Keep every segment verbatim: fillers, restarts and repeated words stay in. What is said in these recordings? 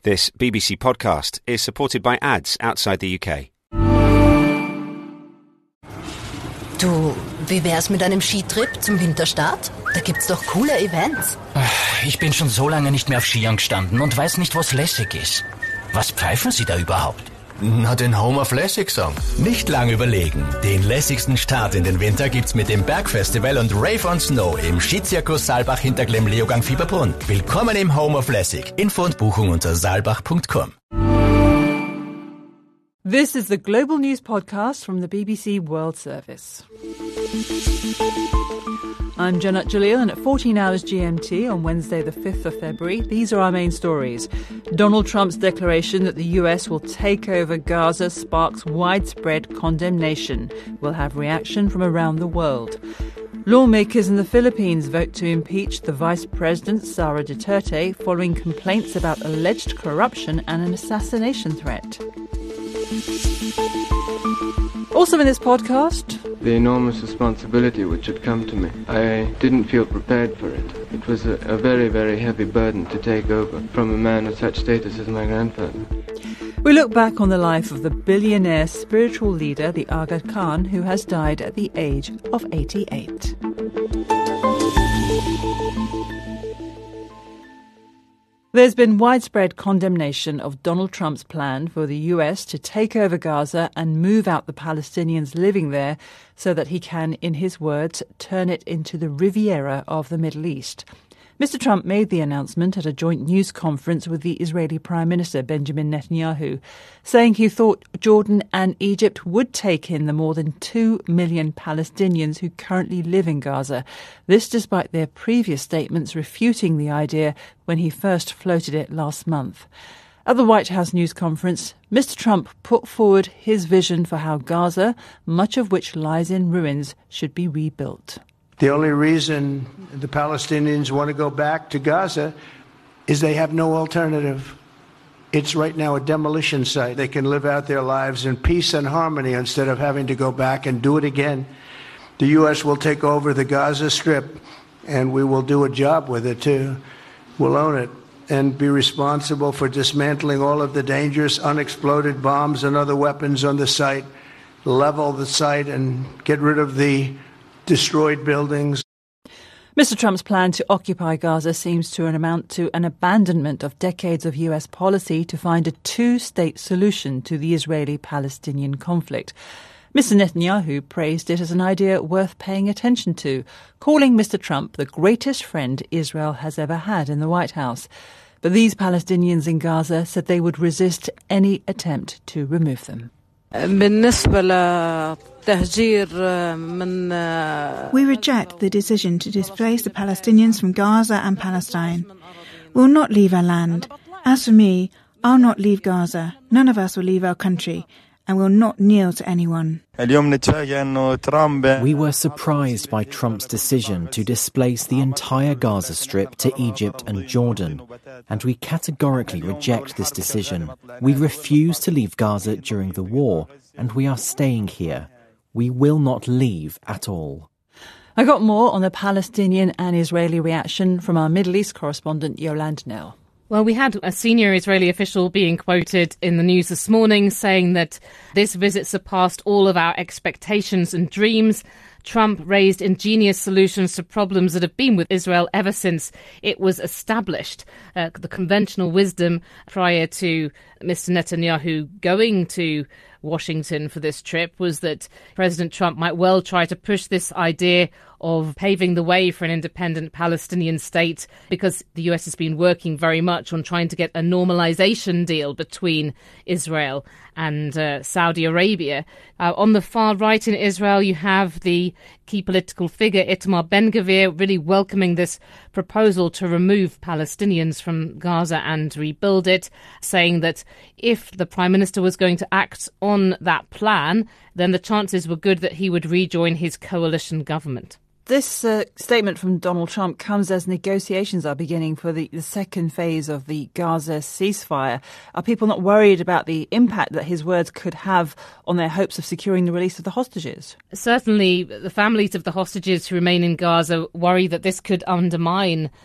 This B B C podcast is supported by ads outside the U K. Du, wie wär's mit einem Skitrip zum Winterstart? Da gibt's doch coole Events. Ich bin schon so lange nicht mehr auf Skiern gestanden und weiß nicht, was lässig ist. Was pfeifen Sie da überhaupt? Na, den Home of Lässig Song. Nicht lang überlegen. Den lässigsten Start in den Winter gibt's mit dem Bergfestival und Rave on Snow im Skizirkus Saalbach hinter Glemm-Leogang Fieberbrunn. Willkommen im Home of Lässig. Info und Buchung unter saalbach dot com. This is the Global News Podcast from the B B C World Service. I'm Janat Jalil, and at fourteen hours G M T on Wednesday the fifth of February, these are our main stories. Donald Trump's declaration that the U S will take over Gaza sparks widespread condemnation. We'll have reaction from around the world. Lawmakers in the Philippines vote to impeach the Vice President, Sara Duterte, following complaints about alleged corruption and an assassination threat. Also in this podcast, the enormous responsibility which had come to me. I didn't feel prepared for it. It was a, a very, very heavy burden to take over from a man of such status as my grandfather. we look back on the life of the billionaire spiritual leader, the Aga Khan, who has died at the age of eighty-eight. There's been widespread condemnation of Donald Trump's plan for the U S to take over Gaza and move out the Palestinians living there so that he can, in his words, turn it into the Riviera of the Middle East. Mister Trump made the announcement at a joint news conference with the Israeli Prime Minister Benjamin Netanyahu, saying he thought Jordan and Egypt would take in the more than two million Palestinians who currently live in Gaza. This despite their previous statements refuting the idea when he first floated it last month. At the White House news conference, Mister Trump put forward his vision for how Gaza, much of which lies in ruins, should be rebuilt. The only reason the Palestinians want to go back to Gaza is they have no alternative. It's right now a demolition site. They can live out their lives in peace and harmony instead of having to go back and do it again. The U S will take over the Gaza Strip, and we will do a job with it too. We'll own it and be responsible for dismantling all of the dangerous unexploded bombs and other weapons on the site, level the site and get rid of the destroyed buildings. Mister Trump's plan to occupy Gaza seems to amount to an abandonment of decades of U S policy to find a two-state solution to the Israeli-Palestinian conflict. Mister Netanyahu praised it as an idea worth paying attention to, calling Mister Trump the greatest friend Israel has ever had in the White House. But these Palestinians in Gaza said they would resist any attempt to remove them. We reject the decision to displace the Palestinians from Gaza and Palestine. We'll not leave our land. As for me, I'll not leave Gaza. None of us will leave our country, and will not kneel to anyone. We were surprised by Trump's decision to displace the entire Gaza Strip to Egypt and Jordan, and we categorically reject this decision. We refuse to leave Gaza during the war, and we are staying here. We will not leave at all. I got more on the Palestinian and Israeli reaction from our Middle East correspondent Yolande Knell. Well, we had a senior Israeli official being quoted in the news this morning saying that this visit surpassed all of our expectations and dreams. Trump raised ingenious solutions to problems that have been with Israel ever since it was established. Uh, the conventional wisdom prior to Mister Netanyahu going to Washington for this trip was that President Trump might well try to push this idea of paving the way for an independent Palestinian state, because the U S has been working very much on trying to get a normalization deal between Israel and uh, Saudi Arabia. Uh, on the far right in Israel, you have the key political figure Itamar Ben-Gvir really welcoming this proposal to remove Palestinians from Gaza and rebuild it, saying that if the Prime Minister was going to act on that plan, then the chances were good that he would rejoin his coalition government. This uh, statement from Donald Trump comes as negotiations are beginning for the, the second phase of the Gaza ceasefire. Are people not worried about the impact that his words could have on their hopes of securing the release of the hostages? Certainly, the families of the hostages who remain in Gaza worry that this could undermine the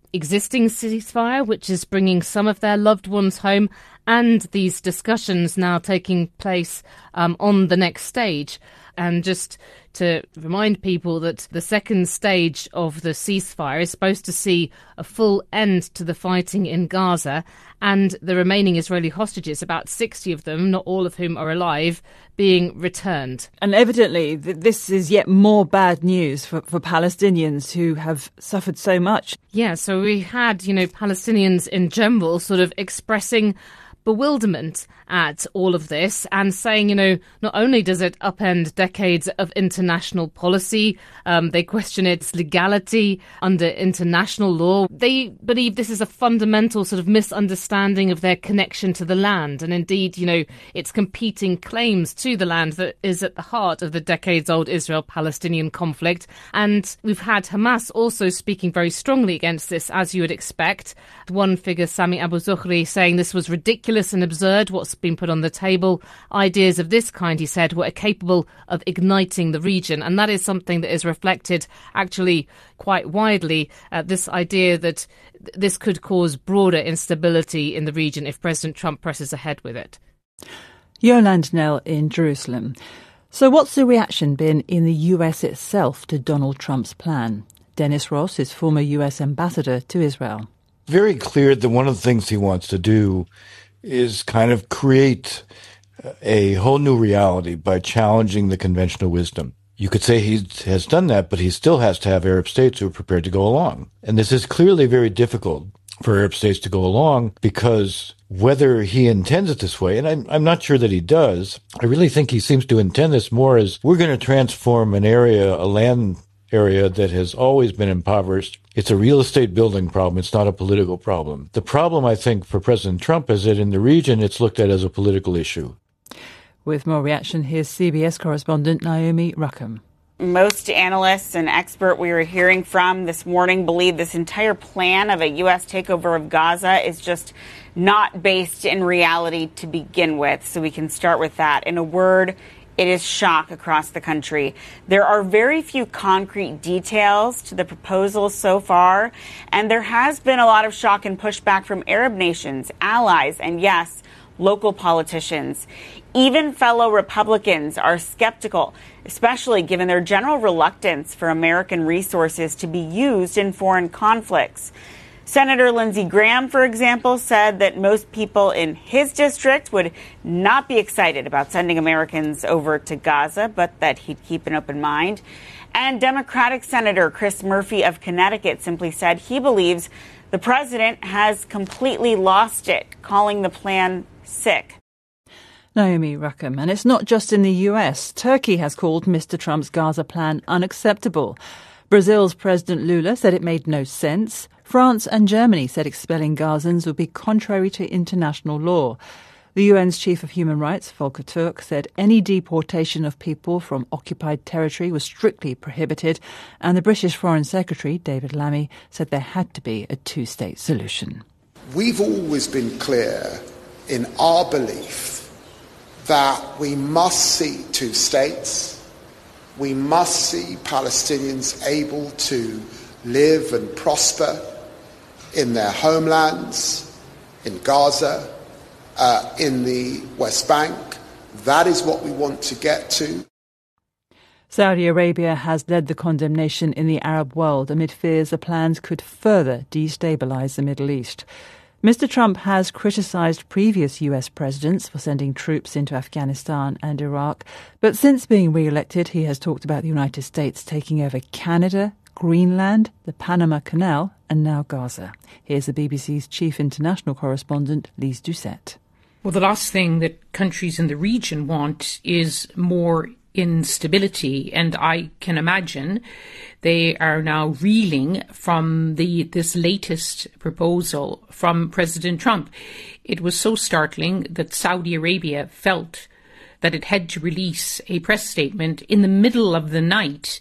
existing ceasefire, which is bringing some of their loved ones home, and these discussions now taking place um, on the next stage. And just to remind people that the second stage of the ceasefire is supposed to see a full end to the fighting in Gaza, and the remaining Israeli hostages, about sixty of them, not all of whom are alive, being returned. And evidently th- this is yet more bad news for, for Palestinians who have suffered so much. Yeah, so we had, you know, Palestinians in general sort of expressing bewilderment at all of this and saying, you know, not only does it upend decades of international policy, um, they question its legality under international law. They believe this is a fundamental sort of misunderstanding of their connection to the land, and indeed, you know, its competing claims to the land that is at the heart of the decades-old Israel-Palestinian conflict. And we've had Hamas also speaking very strongly against this, as you would expect. One figure, Sami Abu Zuhri, saying this was ridiculous and absurd, what's been put on the table. Ideas of this kind, he said, were capable of igniting the region. And that is something that is reflected actually quite widely, uh, this idea that th- this could cause broader instability in the region if President Trump presses ahead with it. Yolande Knell in Jerusalem. So what's the reaction been in the U S itself to Donald Trump's plan? Dennis Ross is former U S ambassador to Israel. Very clear that one of the things he wants to do is kind of create a whole new reality by challenging the conventional wisdom. You could say he has done that, but he still has to have Arab states who are prepared to go along. And this is clearly very difficult for Arab states to go along, because whether he intends it this way, and I'm, I'm not sure that he does, I really think he seems to intend this more as we're going to transform an area, a land area that has always been impoverished. It's a real estate building problem. It's not a political problem. The problem, I think, for President Trump is that in the region, it's looked at as a political issue. With more reaction, here's C B S correspondent Naomi Ruckham. Most analysts and experts we were hearing from this morning believe this entire plan of a U S takeover of Gaza is just not based in reality to begin with. So we can start with that. In a word, it is shock across the country. There are very few concrete details to the proposal so far, and there has been a lot of shock and pushback from Arab nations, allies, and yes, local politicians. Even fellow Republicans are skeptical, especially given their general reluctance for American resources to be used in foreign conflicts. Senator Lindsey Graham, for example, said that most people in his district would not be excited about sending Americans over to Gaza, but that he'd keep an open mind. And Democratic Senator Chris Murphy of Connecticut simply said he believes the president has completely lost it, calling the plan sick. Naomi Ruckham. And it's not just in the U S. Turkey has called Mister Trump's Gaza plan unacceptable. Brazil's President Lula said it made no sense. France and Germany said expelling Gazans would be contrary to international law. The U N's Chief of Human Rights, Volker Turk, said any deportation of people from occupied territory was strictly prohibited, and the British Foreign Secretary, David Lammy, said there had to be a two-state solution. We've always been clear in our belief that we must see two states. We must see Palestinians able to live and prosper in their homelands, in Gaza, uh, in the West Bank. That is what we want to get to. Saudi Arabia has led the condemnation in the Arab world amid fears the plans could further destabilise the Middle East. Mister Trump has criticised previous U S presidents for sending troops into Afghanistan and Iraq, but since being re-elected, he has talked about the United States taking over Canada, Greenland, the Panama Canal, and now Gaza. Here's the B B C's chief international correspondent, Lise Doucette. Well, the last thing that countries in the region want is more instability, and I can imagine they are now reeling from the this latest proposal from President Trump. It was so startling that Saudi Arabia felt that it had to release a press statement in the middle of the night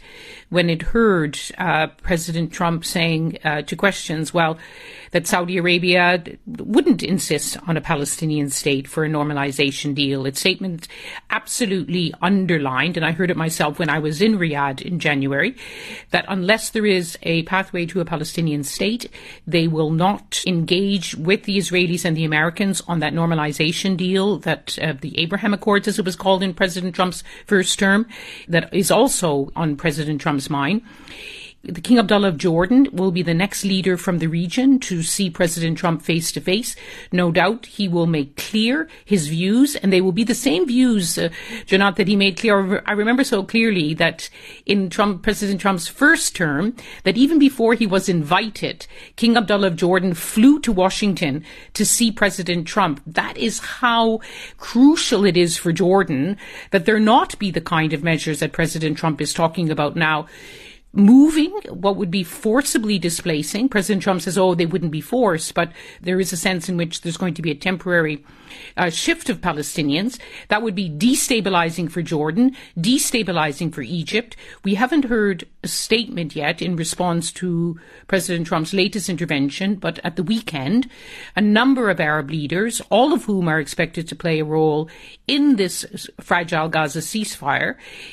when it heard uh, President Trump saying uh, to questions, well, that Saudi Arabia wouldn't insist on a Palestinian state for a normalization deal. Its statement absolutely underlined, and I heard it myself when I was in Riyadh in January, that unless there is a pathway to a Palestinian state, they will not engage with the Israelis and the Americans on that normalization deal, that uh, the Abraham Accords, as it was called in President Trump's first term, that is also on President Trump's mind. The King Abdullah of Jordan will be the next leader from the region to see President Trump face to face. No doubt he will make clear his views, and they will be the same views, uh, Janat, that he made clear. I remember so clearly that in Trump, President Trump's first term, that even before he was invited, King Abdullah of Jordan flew to Washington to see President Trump. That is how crucial it is for Jordan that there not be the kind of measures that President Trump is talking about now. Moving, what would be forcibly displacing. President Trump says, oh, they wouldn't be forced, but there is a sense in which there's going to be a temporary uh, shift of Palestinians. That would be destabilizing for Jordan, destabilizing for Egypt. We haven't heard a statement yet in response to President Trump's latest intervention, but at the weekend, a number of Arab leaders, all of whom are expected to play a role in this fragile Gaza ceasefire,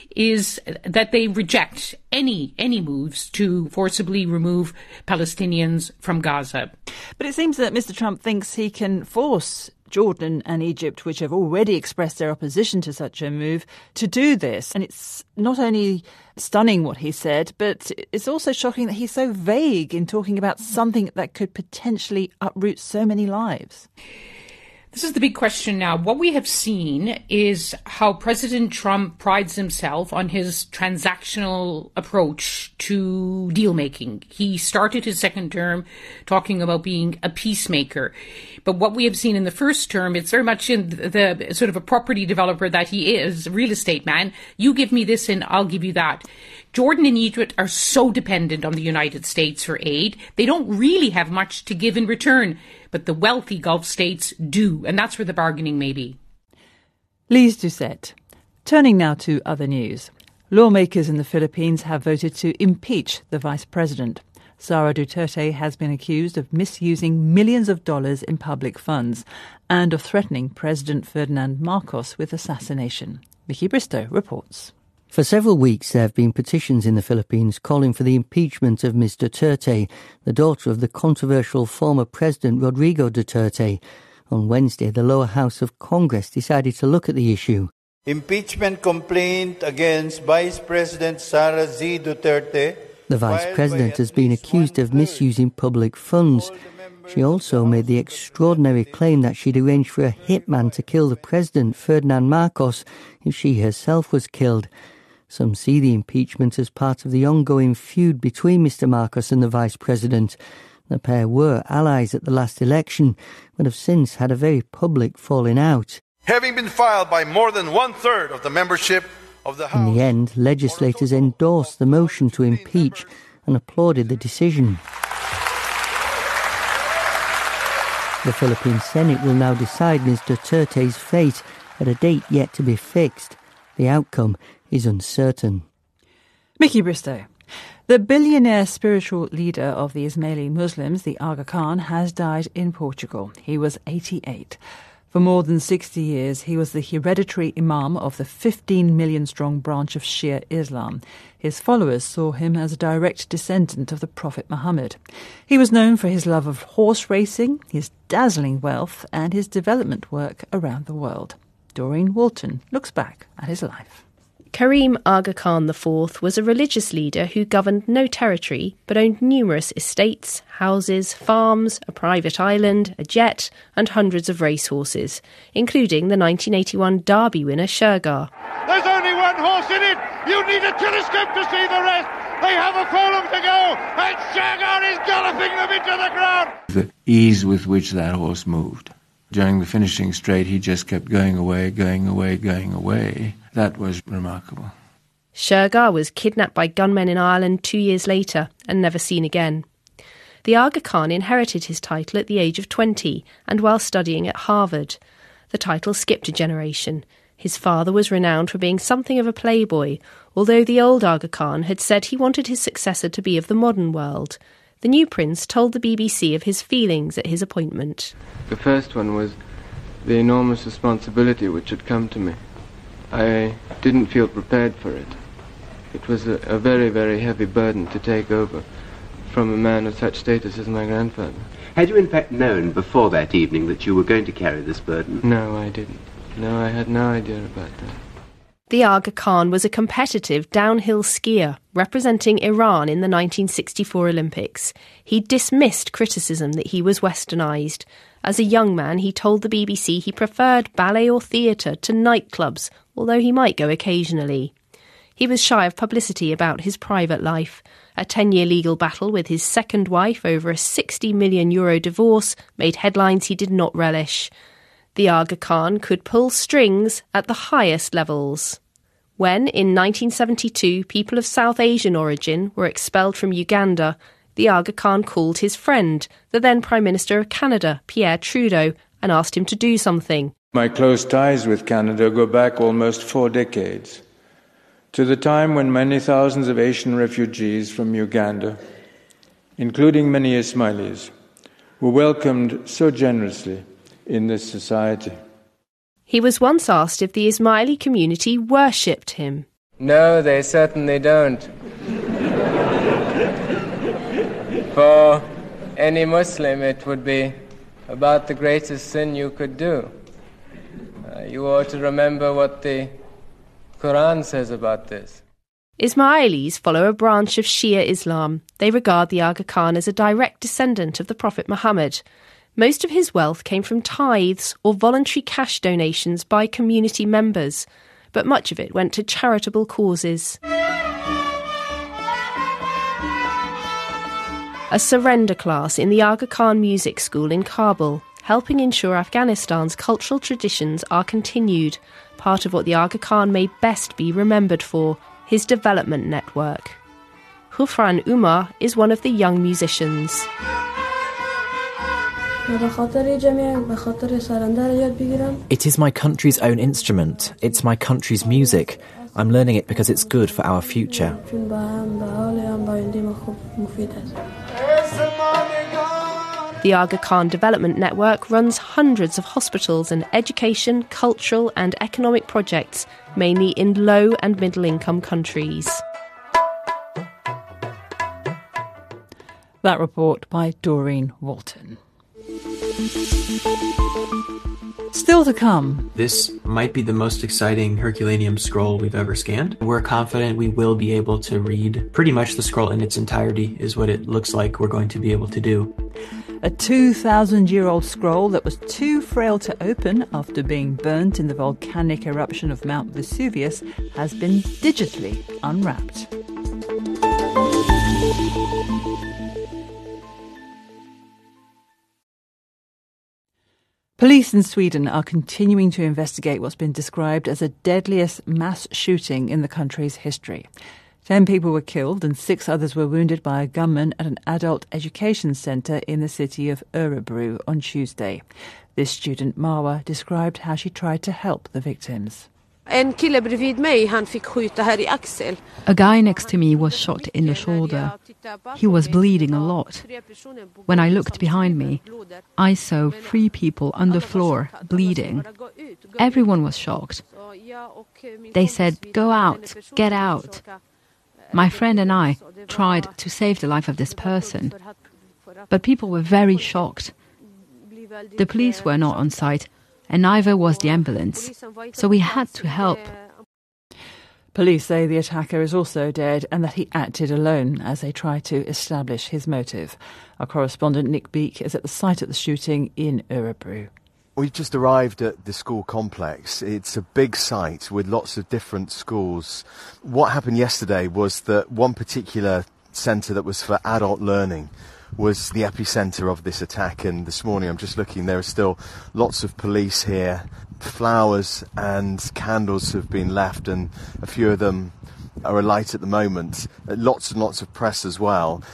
is that they reject any any moves to forcibly remove Palestinians from Gaza. But it seems that Mister Trump thinks he can force Jordan and Egypt, which have already expressed their opposition to such a move, to do this. And it's not only stunning what he said, but it's also shocking that he's so vague in talking about something that could potentially uproot so many lives. This is the big question now. What we have seen is how President Trump prides himself on his transactional approach to deal-making. He started his second term talking about being a peacemaker. But what we have seen in the first term, it's very much in the, the sort of a property developer that he is, a real estate man. You give me this and I'll give you that. Jordan and Egypt are so dependent on the United States for aid. They don't really have much to give in return. But the wealthy Gulf states do, and that's where the bargaining may be. Lise Doucette. Turning now to other news. Lawmakers in the Philippines have voted to impeach the vice president. Sara Duterte has been accused of misusing millions of dollars in public funds and of threatening President Ferdinand Marcos with assassination. Vicky Bristow reports. For several weeks, there have been petitions in the Philippines calling for the impeachment of Miz Duterte, the daughter of the controversial former President Rodrigo Duterte. On Wednesday, the lower house of Congress decided to look at the issue. Impeachment complaint against Vice President Sara Z. Duterte. The Vice President has been accused of misusing public funds. She also made the extraordinary claim that she'd arranged for a hitman to kill the President, Ferdinand Marcos, if she herself was killed. Some see the impeachment as part of the ongoing feud between Mister Marcos and the Vice President. The pair were allies at the last election, but have since had a very public falling out. Having been filed by more than one-third of the membership of the House... In the end, legislators endorsed the motion to impeach and applauded the decision. The Philippine Senate will now decide Miz Duterte's fate at a date yet to be fixed. The outcome is uncertain. Mickey Bristow. The billionaire spiritual leader of the Ismaili Muslims, the Aga Khan, has died in Portugal. He was eighty-eight. For more than sixty years, he was the hereditary imam of the fifteen million strong branch of Shia Islam. His followers saw him as a direct descendant of the Prophet Muhammad. He was known for his love of horse racing, his dazzling wealth, and his development work around the world. Doreen Walton looks back at his life. Karim Aga Khan the fourth was a religious leader who governed no territory but owned numerous estates, houses, farms, a private island, a jet and hundreds of racehorses, including the nineteen eighty-one Derby winner Shergar. There's only one horse in it! You need a telescope to see the rest! They have a furlong to go and Shergar is galloping them into the ground! The ease with which that horse moved. During the finishing straight, he just kept going away, going away, going away. That was remarkable. Shergar was kidnapped by gunmen in Ireland two years later and never seen again. The Aga Khan inherited his title at the age of twenty and while studying at Harvard. The title skipped a generation. His father was renowned for being something of a playboy, although the old Aga Khan had said he wanted his successor to be of the modern world. The new prince told the B B C of his feelings at his appointment. The first one was the enormous responsibility which had come to me. I didn't feel prepared for it. It was a, a very, very heavy burden to take over from a man of such status as my grandfather. Had you in fact known before that evening that you were going to carry this burden? No, I didn't. No, I had no idea about that. The Aga Khan was a competitive downhill skier representing Iran in the nineteen sixty-four Olympics. He dismissed criticism that he was westernised. As a young man, he told the B B C he preferred ballet or theatre to nightclubs, although he might go occasionally. He was shy of publicity about his private life. A ten-year legal battle with his second wife over a sixty million euro divorce made headlines he did not relish. The Aga Khan could pull strings at the highest levels. When, in nineteen seventy-two, people of South Asian origin were expelled from Uganda, the Aga Khan called his friend, the then Prime Minister of Canada, Pierre Trudeau, and asked him to do something. My close ties with Canada go back almost four decades, to the time when many thousands of Asian refugees from Uganda, including many Ismailis, were welcomed so generously in this society. He was once asked if the Ismaili community worshipped him. No, they certainly don't. For any Muslim, it would be about the greatest sin you could do. Uh, you ought to remember what the Quran says about this. Ismailis follow a branch of Shia Islam. They regard the Aga Khan as a direct descendant of the Prophet Muhammad. Most of his wealth came from tithes or voluntary cash donations by community members, but much of it went to charitable causes. A surrender class in the Aga Khan Music School in Kabul, helping ensure Afghanistan's cultural traditions are continued, part of what the Aga Khan may best be remembered for, his development network. Hufran Umar is one of the young musicians. It is my country's own instrument. It's my country's music. I'm learning it because it's good for our future. The Aga Khan Development Network runs hundreds of hospitals and education, cultural and economic projects, mainly in low and middle-income countries. That report by Doreen Walton. Still to come. This might be the most exciting Herculaneum scroll we've ever scanned. We're confident we will be able to read pretty much the scroll in its entirety, is what it looks like we're going to be able to do. A two thousand year old scroll that was too frail to open after being burnt in the volcanic eruption of Mount Vesuvius has been digitally unwrapped. Police in Sweden are continuing to investigate what's been described as the deadliest mass shooting in the country's history. Ten people were killed and six others were wounded by a gunman at an adult education centre in the city of Örebro on Tuesday. This student, Marwa, described how she tried to help the victims. A guy next to me was shot in the shoulder. He was bleeding a lot. When I looked behind me, I saw three people on the floor bleeding. Everyone was shocked. They said, "Go out, get out." My friend and I tried to save the life of this person, but people were very shocked. The police were not on site, and neither was the ambulance, so we had to help. Police say the attacker is also dead and that he acted alone as they try to establish his motive. Our correspondent Nick Beak is at the site of the shooting in Örebro. We've just arrived at the school complex. It's a big site with lots of different schools. What happened yesterday was that one particular centre that was for adult learning was the epicentre of this attack, and this morning I'm just looking, there are still lots of police here. Flowers and candles have been left and a few of them are alight at the moment. Lots and lots of press as well.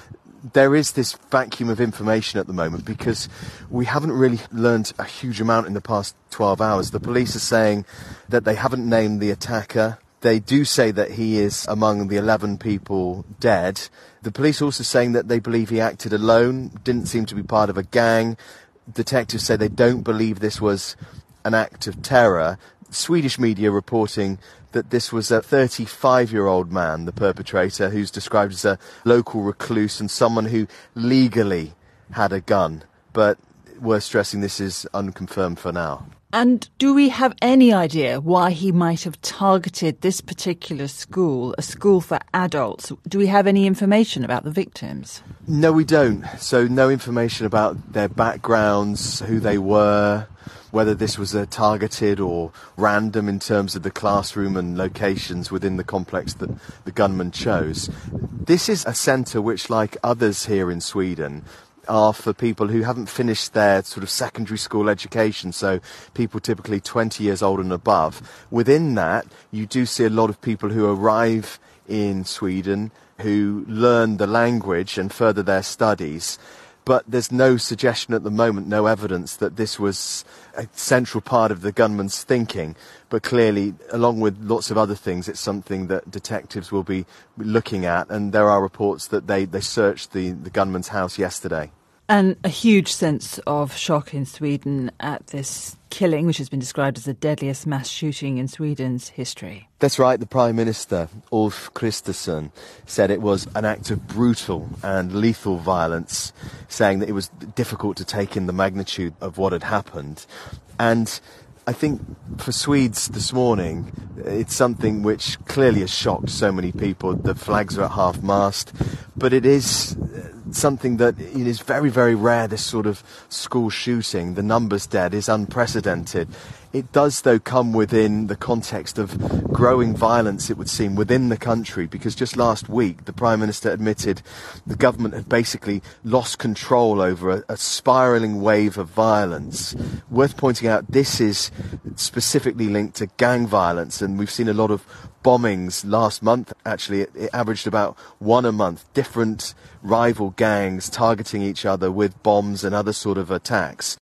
there is this vacuum of information at the moment because we haven't really learned a huge amount in the past twelve hours. The police are saying that they haven't named the attacker. They do say that he is among the eleven people dead. The police also saying that they believe he acted alone, didn't seem to be part of a gang. Detectives say they don't believe this was an act of terror. Swedish media reporting that this was a thirty-five-year-old man, the perpetrator, who's described as a local recluse and someone who legally had a gun. But worth stressing, this is unconfirmed for now. And do we have any idea why he might have targeted this particular school, a school for adults? Do we have any information about the victims? No, we don't. So no information about their backgrounds, who they were, whether this was a targeted or random in terms of the classroom and locations within the complex that the gunman chose. This is a centre which, like others here in Sweden, are for people who haven't finished their sort of secondary school education, so people typically twenty years old and above. Within that, you do see a lot of people who arrive in Sweden, who learn the language and further their studies. But there's no suggestion at the moment, no evidence that this was a central part of the gunman's thinking. But clearly, along with lots of other things, it's something that detectives will be looking at. And there are reports that they, they searched the, the gunman's house yesterday. And a huge sense of shock in Sweden at this killing, which has been described as the deadliest mass shooting in Sweden's history. That's right. The Prime Minister, Ulf Kristersson, said it was an act of brutal and lethal violence, saying that it was difficult to take in the magnitude of what had happened. And I think for Swedes this morning, it's something which clearly has shocked so many people. The flags are at half-mast, but it is something that it is very, very rare, this sort of school shooting. The numbers dead is unprecedented. It does, though, come within the context of growing violence, it would seem, within the country, because just last week the Prime Minister admitted the government had basically lost control over a, a spiralling wave of violence. Worth pointing out, this is specifically linked to gang violence, and we've seen a lot of bombings last month. Actually, it, it averaged about one a month, different rival gangs targeting each other with bombs and other sort of attacks.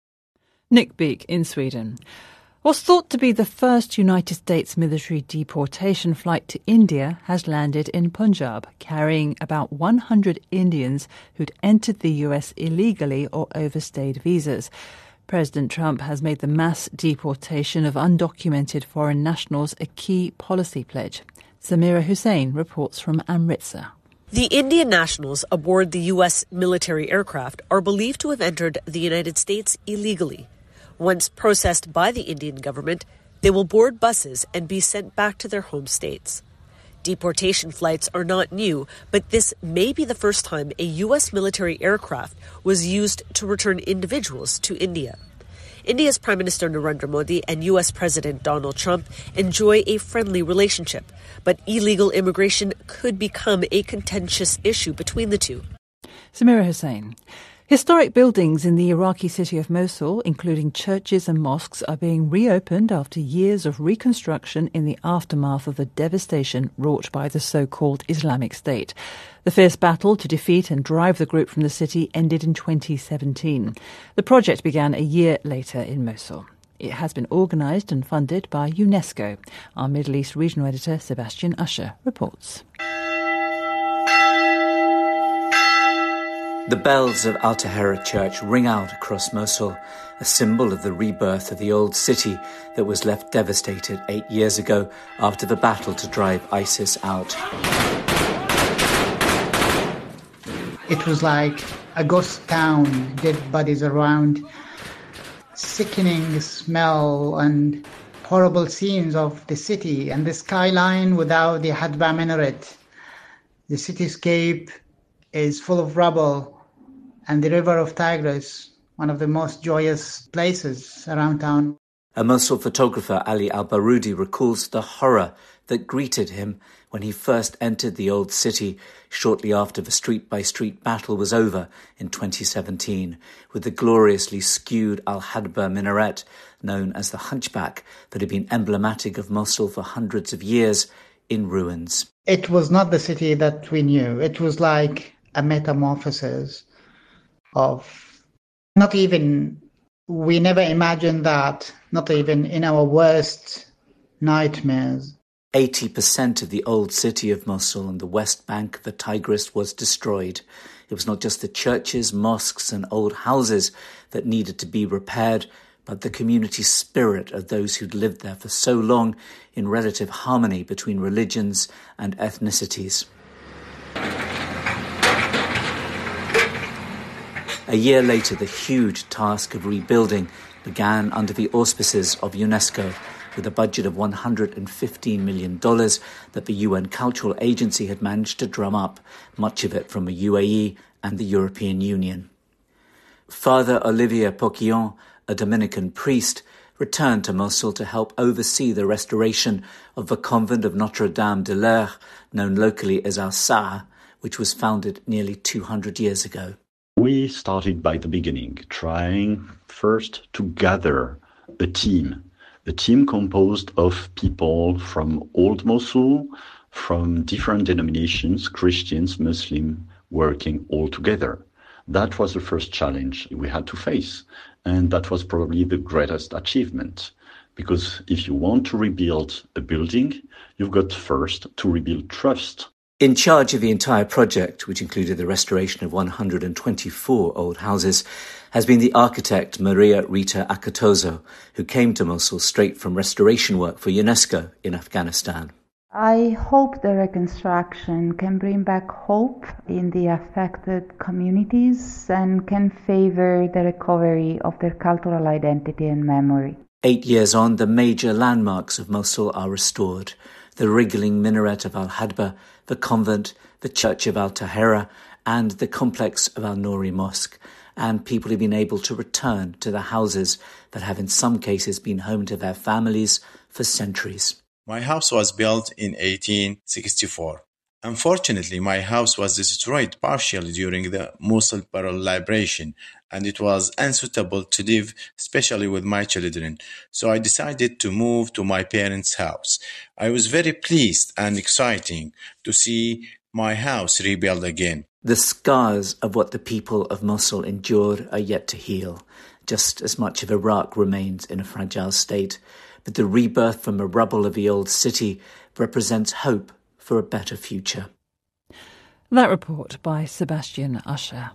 Nick Beak in Sweden. What's thought to be the first United States military deportation flight to India has landed in Punjab, carrying about one hundred Indians who'd entered the U S illegally or overstayed visas. President Trump has made the mass deportation of undocumented foreign nationals a key policy pledge. Samira Hussain reports from Amritsar. The Indian nationals aboard the U S military aircraft are believed to have entered the United States illegally. Once processed by the Indian government, they will board buses and be sent back to their home states. Deportation flights are not new, but this may be the first time a U S military aircraft was used to return individuals to India. India's Prime Minister Narendra Modi and U S President Donald Trump enjoy a friendly relationship, but illegal immigration could become a contentious issue between the two. Samira Hussain. Historic buildings in the Iraqi city of Mosul, including churches and mosques, are being reopened after years of reconstruction in the aftermath of the devastation wrought by the so-called Islamic State. The fierce battle to defeat and drive the group from the city ended in twenty seventeen. The project began a year later in Mosul. It has been organised and funded by UNESCO. Our Middle East regional editor, Sebastian Usher, reports. The bells of Al-Tahira Church ring out across Mosul, a symbol of the rebirth of the old city that was left devastated eight years ago after the battle to drive ISIS out. It was like a ghost town, dead bodies around, sickening smell and horrible scenes of the city, and the skyline without the Hadba minaret. The cityscape is full of rubble, and the river of Tigris, one of the most joyous places around town. A Mosul photographer, Ali Al-Barudi, recalls the horror that greeted him when he first entered the old city shortly after the street-by-street battle was over in twenty seventeen, with the gloriously skewed Al-Hadba minaret, known as the Hunchback, that had been emblematic of Mosul for hundreds of years, in ruins. It was not the city that we knew. It was like a metamorphosis of not even, we never imagined that, not even in our worst nightmares. eighty percent of the old city of Mosul and the west bank of the Tigris was destroyed. It was not just the churches, mosques and old houses that needed to be repaired, but the community spirit of those who'd lived there for so long in relative harmony between religions and ethnicities. A year later, the huge task of rebuilding began under the auspices of UNESCO, with a budget of one hundred fifteen million dollars that the U N Cultural Agency had managed to drum up, much of it from the U A E and the European Union. Father Olivier Poquillon, a Dominican priest, returned to Mosul to help oversee the restoration of the convent of Notre-Dame de l'Eure, known locally as Al-Sa'a, which was founded nearly two hundred years ago. We started by the beginning, trying first to gather a team, a team composed of people from Old Mosul, from different denominations, Christians, Muslims, working all together. That was the first challenge we had to face, and that was probably the greatest achievement. Because if you want to rebuild a building, you've got first to rebuild trust. In charge of the entire project, which included the restoration of one hundred twenty-four old houses, has been the architect Maria Rita Akatozo, who came to Mosul straight from restoration work for UNESCO in Afghanistan. I hope the reconstruction can bring back hope in the affected communities and can favor the recovery of their cultural identity and memory. Eight years on, the major landmarks of Mosul are restored. The wriggling minaret of Al-Hadba, the convent, the church of Al-Tahira, and the complex of Al-Nouri Mosque. And people have been able to return to the houses that have in some cases been home to their families for centuries. My house was built in eighteen sixty-four. Unfortunately, my house was destroyed partially during the Mosul Pearl Liberation, and it was unsuitable to live, especially with my children. So I decided to move to my parents' house. I was very pleased and exciting to see my house rebuilt again. The scars of what the people of Mosul endured are yet to heal. Just as much of Iraq remains in a fragile state. But the rebirth from the rubble of the old city represents hope for a better future. That report by Sebastian Usher.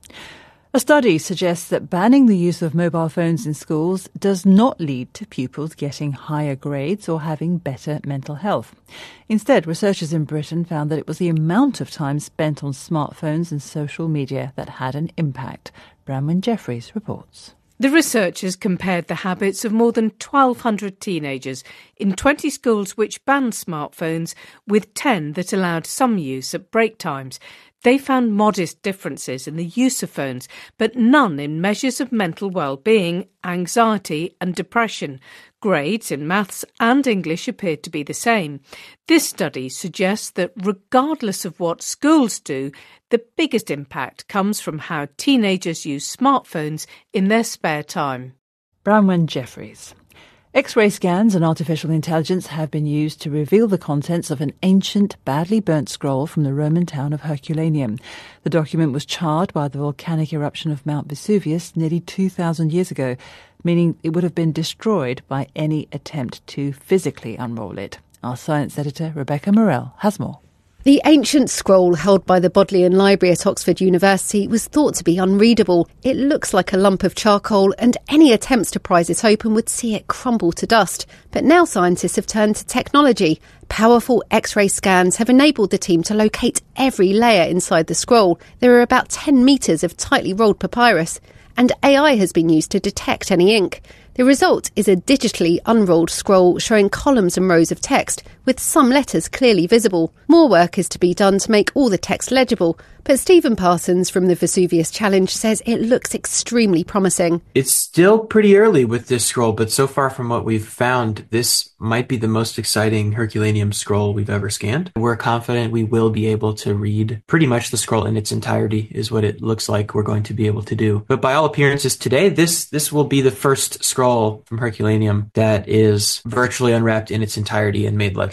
A study suggests that banning the use of mobile phones in schools does not lead to pupils getting higher grades or having better mental health. Instead, researchers in Britain found that it was the amount of time spent on smartphones and social media that had an impact. Bronwyn Jeffries reports. The researchers compared the habits of more than twelve hundred teenagers in twenty schools which banned smartphones with ten that allowed some use at break times. They found modest differences in the use of phones, but none in measures of mental well-being, anxiety and depression. Grades in maths and English appeared to be the same. This study suggests that regardless of what schools do, the biggest impact comes from how teenagers use smartphones in their spare time. Bronwyn Jeffries. X-ray scans and artificial intelligence have been used to reveal the contents of an ancient, badly burnt scroll from the Roman town of Herculaneum. The document was charred by the volcanic eruption of Mount Vesuvius nearly two thousand years ago, meaning it would have been destroyed by any attempt to physically unroll it. Our science editor, Rebecca Morell, has more. The ancient scroll held by the Bodleian Library at Oxford University was thought to be unreadable. It looks like a lump of charcoal, and any attempts to prise it open would see it crumble to dust. But now scientists have turned to technology. Powerful X-ray scans have enabled the team to locate every layer inside the scroll. There are about ten metres of tightly rolled papyrus, and A I has been used to detect any ink. The result is a digitally unrolled scroll showing columns and rows of text, with some letters clearly visible. More work is to be done to make all the text legible, but Stephen Parsons from the Vesuvius Challenge says it looks extremely promising. It's still pretty early with this scroll, but so far from what we've found, this might be the most exciting Herculaneum scroll we've ever scanned. We're confident we will be able to read pretty much the scroll in its entirety, is what it looks like we're going to be able to do. But by all appearances today, this this will be the first scroll from Herculaneum that is virtually unwrapped in its entirety and made legible.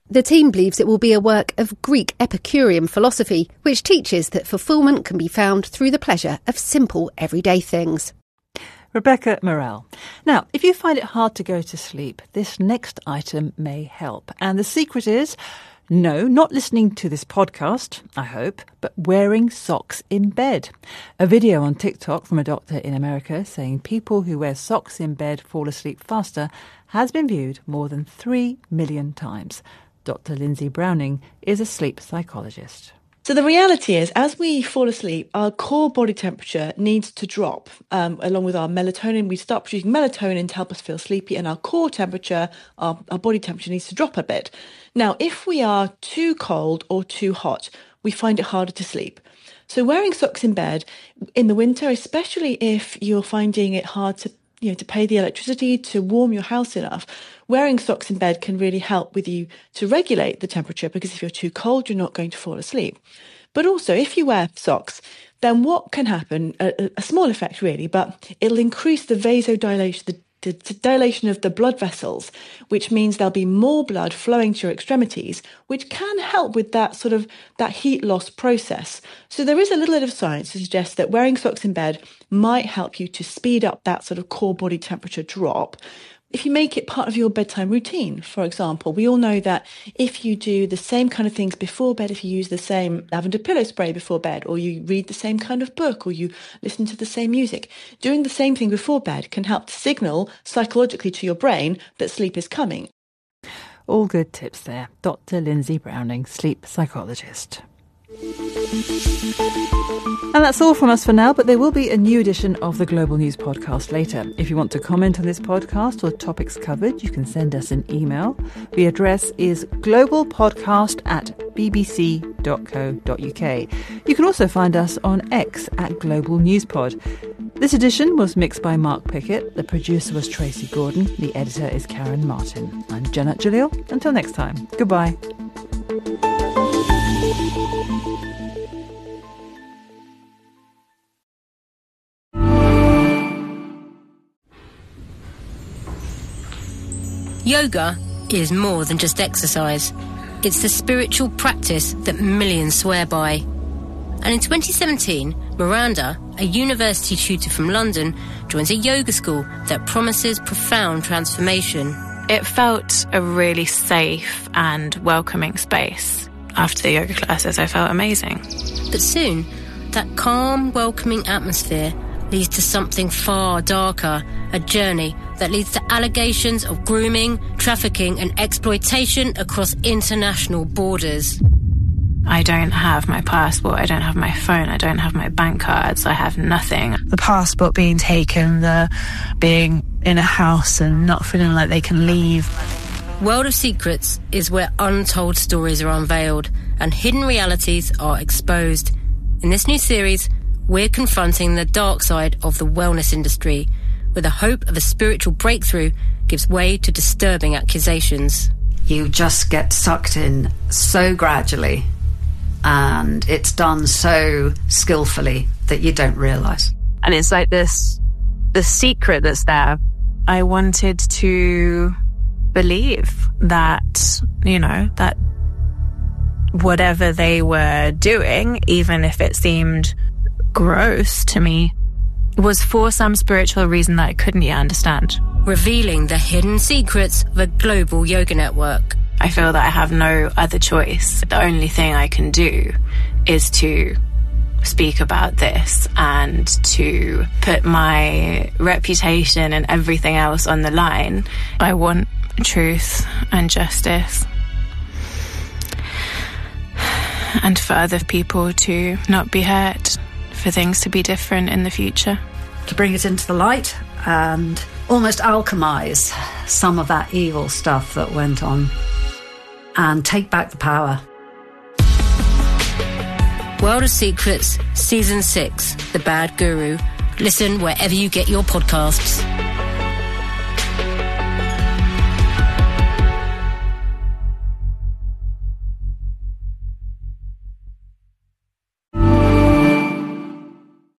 The team believes it will be a work of Greek Epicurean philosophy, which teaches that fulfilment can be found through the pleasure of simple everyday things. Rebecca Morel. Now, if you find it hard to go to sleep, this next item may help. And the secret is, no, not listening to this podcast, I hope, but wearing socks in bed. A video on TikTok from a doctor in America saying people who wear socks in bed fall asleep faster has been viewed more than three million times. Doctor Lindsay Browning is a sleep psychologist. So the reality is, as we fall asleep, our core body temperature needs to drop. Um, along with our melatonin, we start producing melatonin to help us feel sleepy, and our core temperature, our, our body temperature needs to drop a bit. Now, if we are too cold or too hot, we find it harder to sleep. So wearing socks in bed in the winter, especially if you're finding it hard to you know, to pay the electricity, to warm your house enough, wearing socks in bed can really help with you to regulate the temperature, because if you're too cold, you're not going to fall asleep. But also, if you wear socks, then what can happen, a, a small effect really, but it'll increase the vasodilation, the The dilation of the blood vessels, which means there'll be more blood flowing to your extremities, which can help with that sort of that heat loss process. So there is a little bit of science to suggest that wearing socks in bed might help you to speed up that sort of core body temperature drop. If you make it part of your bedtime routine, for example, we all know that if you do the same kind of things before bed, if you use the same lavender pillow spray before bed, or you read the same kind of book, or you listen to the same music, doing the same thing before bed can help to signal psychologically to your brain that sleep is coming. All good tips there. Doctor Lindsay Browning, sleep psychologist. And that's all from us for now, but there will be a new edition of the Global News Podcast later. If you want to comment on this podcast or topics covered, you can send us an email. The address is globalpodcast at bbc.co.uk. You can also find us on X at Global News Pod. This edition was mixed by Mark Pickett. The producer was Tracy Gordon. The editor is Karen Martin. I'm Janet Jalil. Until next time, goodbye. Yoga is more than just exercise. It's the spiritual practice that millions swear by. And in twenty seventeen, Miranda, a university tutor from London, joins a yoga school that promises profound transformation. It felt a really safe and welcoming space. After the yoga classes, I felt amazing. But soon, that calm, welcoming atmosphere leads to something far darker, a journey that leads to allegations of grooming, trafficking and exploitation across international borders. I don't have my passport, I don't have my phone, I don't have my bank cards, I have nothing. The passport being taken, the being in a house and not feeling like they can leave. World of Secrets is where untold stories are unveiled and hidden realities are exposed. In this new series, we're confronting the dark side of the wellness industry, where the hope of a spiritual breakthrough gives way to disturbing accusations. You just get sucked in so gradually, and it's done so skillfully that you don't realise. And it's like this, the secret that's there. I wanted to believe that, you know, that whatever they were doing, even if it seemed gross to me, was for some spiritual reason that I couldn't yet understand. Revealing the hidden secrets of a global yoga network. I feel that I have no other choice. The only thing I can do is to speak about this and to put my reputation and everything else on the line. I want truth and justice, and for other people to not be hurt, for things to be different in the future. To bring it into the light and almost alchemize some of that evil stuff that went on and take back the power. World of Secrets, Season six, The Bad Guru. Listen wherever you get your podcasts.